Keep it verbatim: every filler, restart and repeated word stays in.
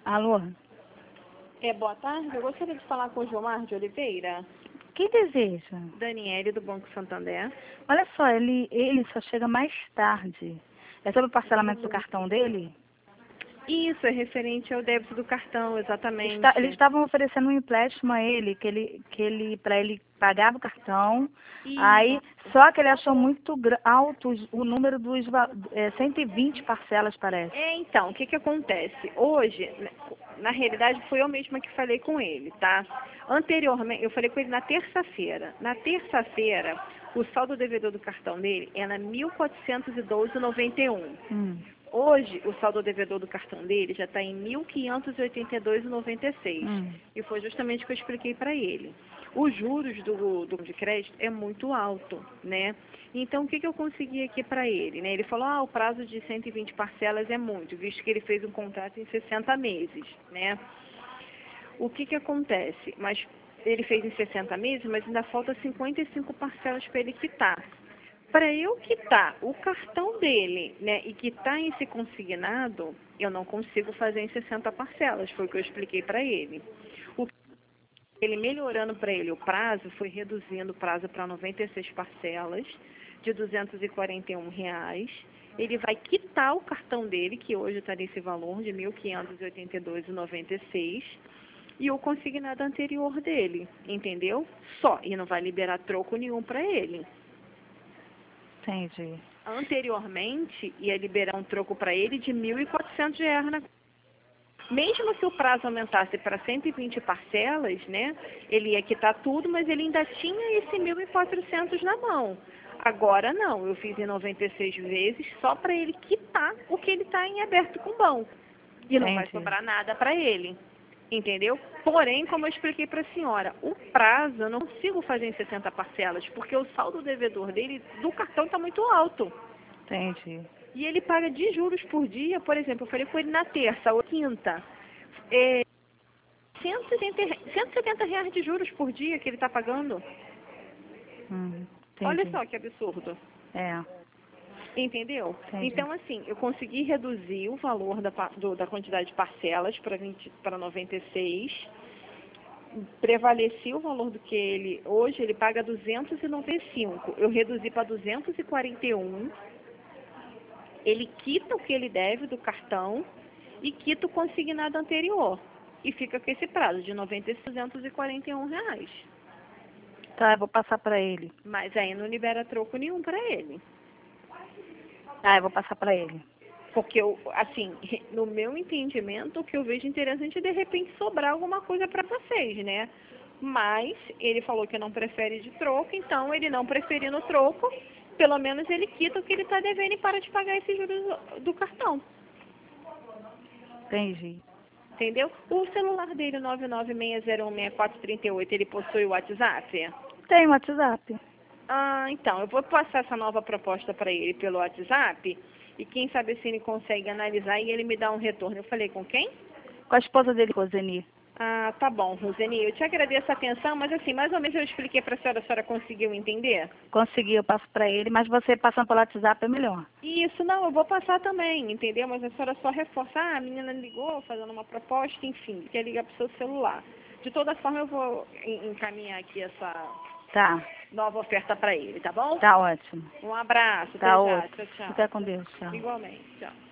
Alô? É, boa tarde. Eu gostaria de falar com o Gilmar de Oliveira. Quem deseja? Daniele, do Banco Santander. Olha só, ele, ele só chega mais tarde. É sobre o parcelamento do cartão dele? Isso, é referente ao débito do cartão, exatamente. Está- eles estavam oferecendo um empréstimo a ele, que ele, que ele, para ele pagar o cartão. E, Aí, só que ele achou muito gra- alto os- o número dos va- é, cento e vinte parcelas, parece. é, então, o que que acontece? Hoje, né, na realidade, foi eu mesma que falei com ele, tá? Anteriormente, eu falei com ele na terça-feira. Na terça-feira, o saldo devedor do cartão dele era mil quatrocentos e doze reais e noventa e um centavos. Hum. Hoje, o saldo devedor do cartão dele já está em mil quinhentos e oitenta e dois reais e noventa e seis centavos. Hum. E foi justamente o que eu expliquei para ele. Os juros do, do de crédito é muito alto, né? Então, o que, que eu consegui aqui para ele? Né? Ele falou, ah, o prazo de cento e vinte parcelas é muito, visto que ele fez um contrato em sessenta meses, né? O que, que acontece? Mas ele fez em sessenta meses, mas ainda falta cinquenta e cinco parcelas para ele quitar. Para eu quitar o cartão dele, né, e quitar esse consignado, eu não consigo fazer em sessenta parcelas, foi o que eu expliquei para ele. O ele melhorando para ele o prazo, foi reduzindo o prazo para noventa e seis parcelas, de duzentos e quarenta e um reais. Ele vai quitar o cartão dele, que hoje está nesse valor de mil quinhentos e oitenta e dois reais e noventa e seis centavos, e o consignado anterior dele, entendeu? Só, e não vai liberar troco nenhum para ele. Entendi. Anteriormente, ia liberar um troco para ele de mil e quatrocentos reais na... Mesmo que o prazo aumentasse para cento e vinte parcelas, né, ele ia quitar tudo, mas ele ainda tinha esse mil e quatrocentos na mão. Agora não, eu fiz em noventa e seis vezes só para ele quitar o que ele está em aberto com o banco. E não vai Entendi. sobrar nada para ele. Entendeu? Porém, como eu expliquei para a senhora, o prazo eu não consigo fazer em sessenta parcelas, porque o saldo devedor dele do cartão está muito alto. Entendi. E ele paga de juros por dia, por exemplo, eu falei com ele na terça ou quinta, é, cento e setenta, re- cento e setenta reais de juros por dia que ele está pagando. Hum, Olha entendi. só que absurdo. É, Entendeu? entendi. Então, assim, eu consegui reduzir o valor da, pa- do- da quantidade de parcelas para vinte para noventa e seis. Prevaleci o valor do que ele... Hoje ele paga duzentos e noventa e cinco. Eu reduzi para duzentos e quarenta e um. Ele quita o que ele deve do cartão e quita o consignado anterior. E fica com esse prazo de noventa e seis, duzentos e quarenta e um reais. Tá, eu vou passar para ele. Mas aí não libera troco nenhum para ele. Ah, eu vou passar para ele. Porque, eu, assim, no meu entendimento, o que eu vejo interessante é, de repente, sobrar alguma coisa para vocês, né? Mas ele falou que não prefere de troco, então ele não preferindo troco, pelo menos ele quita o que ele está devendo e para de pagar esses juros do do cartão. Entendi. Entendeu? O celular dele, nove nove seis zero um seis quatro três oito, ele possui o WhatsApp? Tem WhatsApp. Ah, então, eu vou passar essa nova proposta para ele pelo WhatsApp e quem sabe se ele consegue analisar e ele me dá um retorno. Eu falei com quem? Com a esposa dele, Roseni. Ah, tá bom, Roseni. Eu te agradeço a atenção, mas assim, mais ou menos eu expliquei para a senhora, a senhora conseguiu entender? Consegui, eu passo para ele, mas você passando pelo WhatsApp é melhor. Isso, não, eu vou passar também, entendeu? Mas a senhora só reforça, ah, a menina ligou fazendo uma proposta, enfim, quer ligar para o seu celular. De toda forma, eu vou en- encaminhar aqui essa Tá, nova oferta para ele, tá bom? tá ótimo. Um abraço, Tá até já, ótimo. tchau, tchau. Fica com Deus, tchau. Igualmente, tchau.